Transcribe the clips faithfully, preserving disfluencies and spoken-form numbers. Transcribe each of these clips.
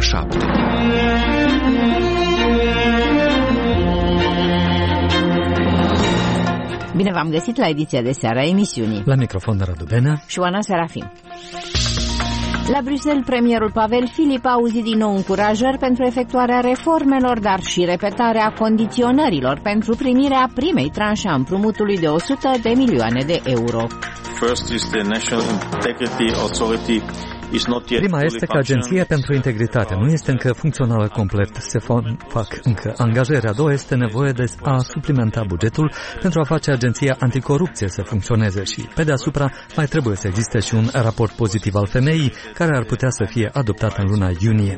șapte. Bine v-am găsit la ediția de seară a emisiunii. La microfon Radu Benea și Oana Serafim. La Bruxelles, premierul Pavel Filip a auzit din nou încurajări pentru efectuarea reformelor, dar și repetarea condiționărilor pentru primirea primei tranșe a împrumutului de o sută de milioane de euro. First is the National Integrity Authority. Prima este că Agenția pentru Integritate nu este încă funcțională complet, se fac încă angajări. A doua este nevoie de a suplimenta bugetul pentru a face Agenția Anticorupție să funcționeze și, pe deasupra, mai trebuie să existe și un raport pozitiv al femeii care ar putea să fie adoptat în luna iunie.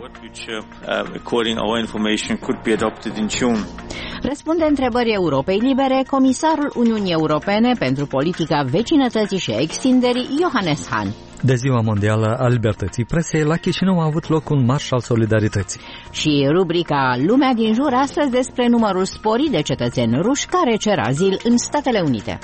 Răspunde întrebării Europei Libere comisarul Uniunii Europene pentru politica vecinătății și a extinderii, Johannes Hahn. De Ziua Mondială a Libertății Presei, la Chișinău a avut loc un marș al solidarității. Și rubrica Lumea din jur astăzi despre numărul sporit de cetățeni ruși care cer azil în Statele Unite.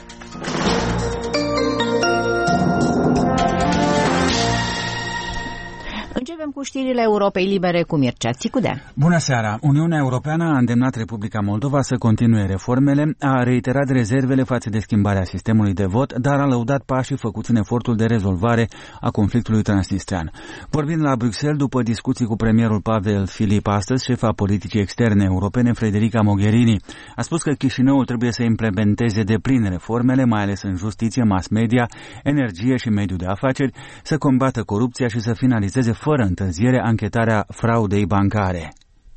Începem cu știrile Europei Libere cu Mircea Țicudea. Bună seara! Uniunea Europeană a îndemnat Republica Moldova să continue reformele, a reiterat rezervele față de schimbarea sistemului de vot, dar a lăudat pașii făcuți în efortul de rezolvare a conflictului transnistrean. Vorbind la Bruxelles, după discuții cu premierul Pavel Filip astăzi, șefa politicii externe europene Federica Mogherini a spus că Chișinăul trebuie să implementeze de plin reformele, mai ales în justiție, mass media, energie și mediul de afaceri, să combată corupția și să finalizeze fără întârziere anchetarea fraudei bancare.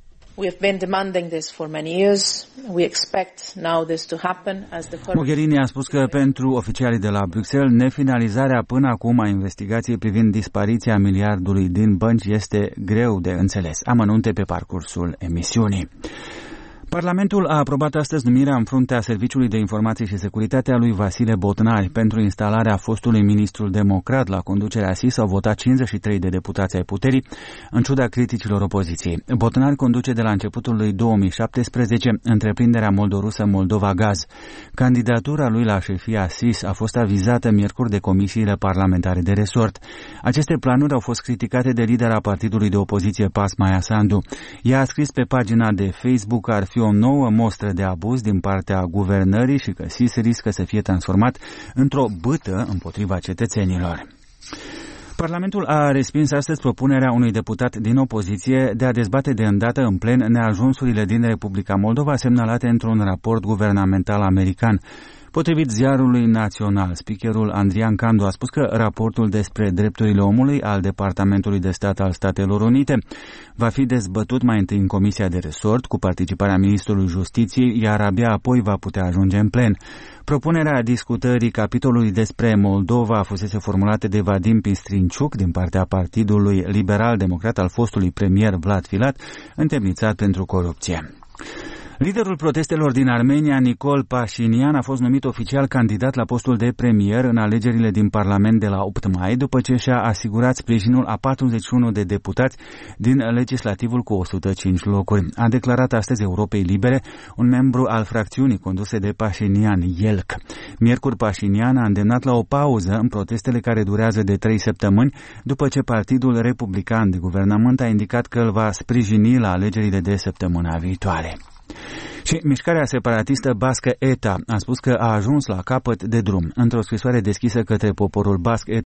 Mogherini a spus că pentru oficialii de la Bruxelles, nefinalizarea până acum a investigației privind dispariția miliardului din bănci este greu de înțeles. Amănunte pe parcursul emisiunii. Parlamentul a aprobat astăzi numirea în fruntea Serviciului de Informații și Securitate a lui Vasile Botnari. Pentru instalarea fostului ministru democrat la conducerea S I S au votat cincizeci și trei de deputați ai puterii, în ciuda criticilor opoziției. Botnari conduce de la începutul lui două mii șaptesprezece întreprinderea moldorusă Moldova Gaz. Candidatura lui la șefia S I S a fost avizată miercuri de comisiile parlamentare de resort. Aceste planuri au fost criticate de lidera partidului de opoziție P A S, Maia Sandu. Ea a scris pe pagina de Facebook că ar fi o nouă mostră de abuz din partea guvernării și că S I S riscă să fie transformat într-o bâtă împotriva cetățenilor. Parlamentul a respins astăzi propunerea unui deputat din opoziție de a dezbate de îndată în plen neajunsurile din Republica Moldova semnalate într-un raport guvernamental american. Potrivit ziarului național, speakerul Andrian Candu a spus că raportul despre drepturile omului al Departamentului de Stat al Statelor Unite va fi dezbătut mai întâi în Comisia de Resort cu participarea Ministrului Justiției, iar abia apoi va putea ajunge în plen. Propunerea discutării capitolului despre Moldova fusese formulată de Vadim Pistrinciuc din partea Partidului Liberal-Democrat al fostului premier Vlad Filat, întemnițat pentru corupție. Liderul protestelor din Armenia, Nicol Pașinian, a fost numit oficial candidat la postul de premier în alegerile din Parlament de la opt mai, după ce și-a asigurat sprijinul a patruzeci și unu de deputați din legislativul cu o sută cinci locuri. A declarat astăzi Europei Libere un membru al fracțiunii conduse de Pașinian, Yelk. Miercuri, Pașinian a îndemnat la o pauză în protestele care durează de trei săptămâni, după ce Partidul Republican de Guvernământ a indicat că îl va sprijini la alegerile de săptămâna viitoare. Și mișcarea separatistă bască E T A a spus că a ajuns la capăt de drum. Într-o scrisoare deschisă către poporul basc,